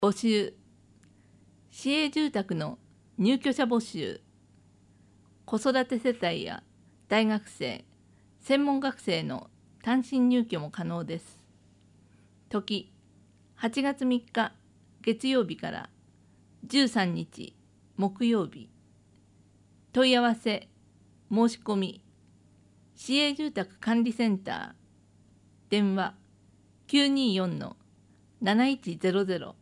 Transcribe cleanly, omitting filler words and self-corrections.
募集。市営住宅の入居者募集。子育て世帯や大学生、専門学生の単身入居も可能です。時、8月3日月曜日から13日木曜日。問い合わせ、申し込み、市営住宅管理センター、電話924-7100